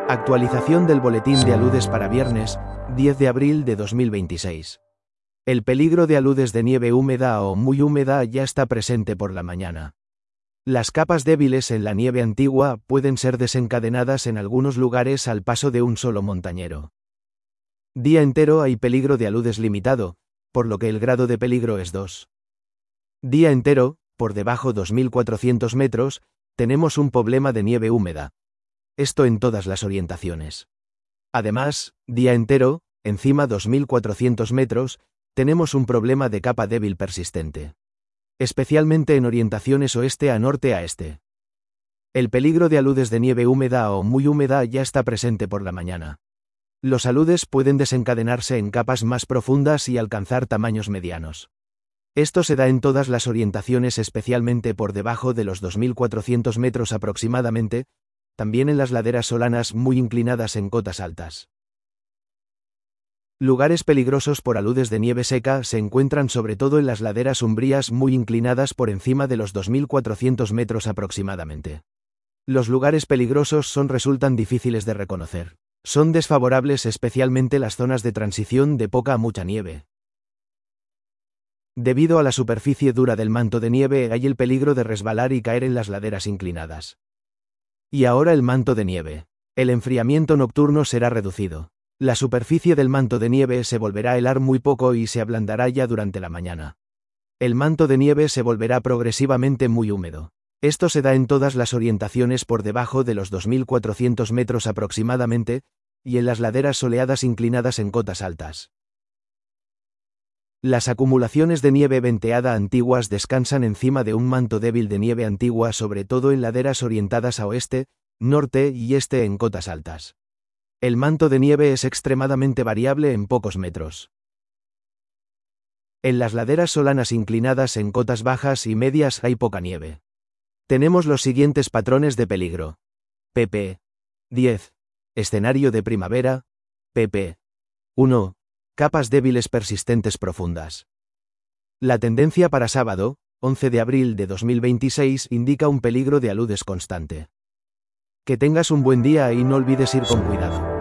Actualización del boletín de aludes para viernes, 10 de abril de 2026. El peligro de aludes de nieve húmeda o muy húmeda ya está presente por la mañana. Las capas débiles en la nieve antigua pueden ser desencadenadas en algunos lugares al paso de un solo montañero. Día entero hay peligro de aludes limitado, por lo que el grado de peligro es 2. Día entero, por debajo 2400 metros, tenemos un problema de nieve húmeda. Esto en todas las orientaciones. Además, día entero, encima 2400 metros, tenemos un problema de capa débil persistente. Especialmente en orientaciones oeste a norte a este. El peligro de aludes de nieve húmeda o muy húmeda ya está presente por la mañana. Los aludes pueden desencadenarse en capas más profundas y alcanzar tamaños medianos. Esto se da en todas las orientaciones, especialmente por debajo de los 2400 metros aproximadamente, también en las laderas solanas muy inclinadas en cotas altas. Lugares peligrosos por aludes de nieve seca se encuentran sobre todo en las laderas umbrías muy inclinadas por encima de los 2400 metros aproximadamente. Los lugares peligrosos resultan difíciles de reconocer. Son desfavorables especialmente las zonas de transición de poca a mucha nieve. Debido a la superficie dura del manto de nieve hay el peligro de resbalar y caer en las laderas inclinadas. Y ahora el manto de nieve. El enfriamiento nocturno será reducido. La superficie del manto de nieve se volverá a helar muy poco y se ablandará ya durante la mañana. El manto de nieve se volverá progresivamente muy húmedo. Esto se da en todas las orientaciones por debajo de los 2400 metros aproximadamente, y en las laderas soleadas inclinadas en cotas altas. Las acumulaciones de nieve venteada antiguas descansan encima de un manto débil de nieve antigua, sobre todo en laderas orientadas a oeste, norte y este en cotas altas. El manto de nieve es extremadamente variable en pocos metros. En las laderas solanas inclinadas en cotas bajas y medias hay poca nieve. Tenemos los siguientes patrones de peligro. pp. 10. Escenario de primavera. pp. 1. Capas débiles persistentes profundas. La tendencia para sábado, 11 de abril de 2026, indica un peligro de aludes constante. Que tengas un buen día y no olvides ir con cuidado.